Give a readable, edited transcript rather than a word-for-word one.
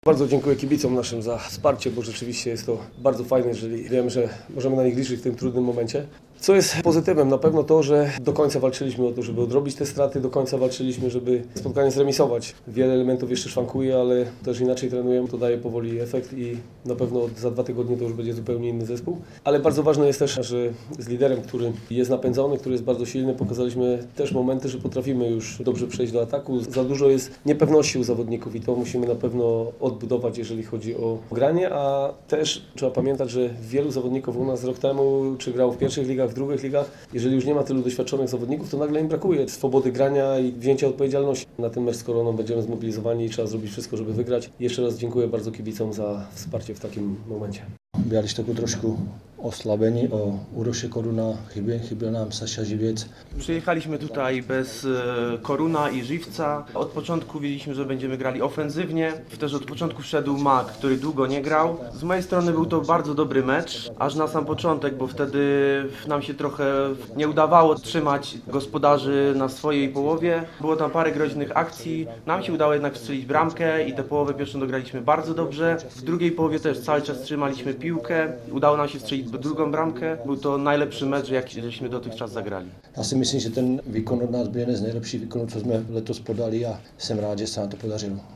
Bardzo dziękuję kibicom naszym za wsparcie, bo rzeczywiście jest to bardzo fajne, jeżeli wiemy, że możemy na nich liczyć w tym trudnym momencie. Co jest pozytywem? Na pewno to, że do końca walczyliśmy o to, żeby odrobić te straty, do końca walczyliśmy, żeby spotkanie zremisować. Wiele elementów jeszcze szwankuje, ale też inaczej trenujemy, to daje powoli efekt i na pewno za 2 tygodnie to już będzie zupełnie inny zespół. Ale bardzo ważne jest też, że z liderem, który jest napędzony, który jest bardzo silny, pokazaliśmy też momenty, że potrafimy już dobrze przejść do ataku. Za dużo jest niepewności u zawodników i to musimy na pewno odbudować, jeżeli chodzi o granie, a też trzeba pamiętać, że wielu zawodników u nas rok temu, czy grało w pierwszych ligach, w drugich ligach, jeżeli już nie ma tylu doświadczonych zawodników, to nagle im brakuje swobody grania i wzięcia odpowiedzialności. Na ten mecz z Koroną będziemy zmobilizowani i trzeba zrobić wszystko, żeby wygrać. Jeszcze raz dziękuję bardzo kibicom za wsparcie w takim momencie. Byliście taku trošku oslabeni o Uroše Koruna, chyběl nám Saša Živěc. Przyjechaliśmy tutaj bez Koruna i Żywca. Od początku wiedzieliśmy, że będziemy grali ofensywnie. Też od początku wszedł Mak, który długo nie grał. Z mojej strony był to bardzo dobry mecz, aż na sam początek, bo wtedy nam się trochę nie udawało trzymać gospodarzy na swojej połowie. Było tam parę groźnych akcji. Nam się udało jednak strzelić bramkę i tę połowę pierwszą dograliśmy bardzo dobrze. W drugiej połowie też cały czas trzymaliśmy piłkę. Udało nam się strzelić drugą bramkę. Był to najlepszy mecz, jakiśmy dotychczas zagrali. Já si myslím, že ten výkon od nás byl jeden z nejlepších výkonů, co jsme letos podali a jsem rád, že se nám to podařilo.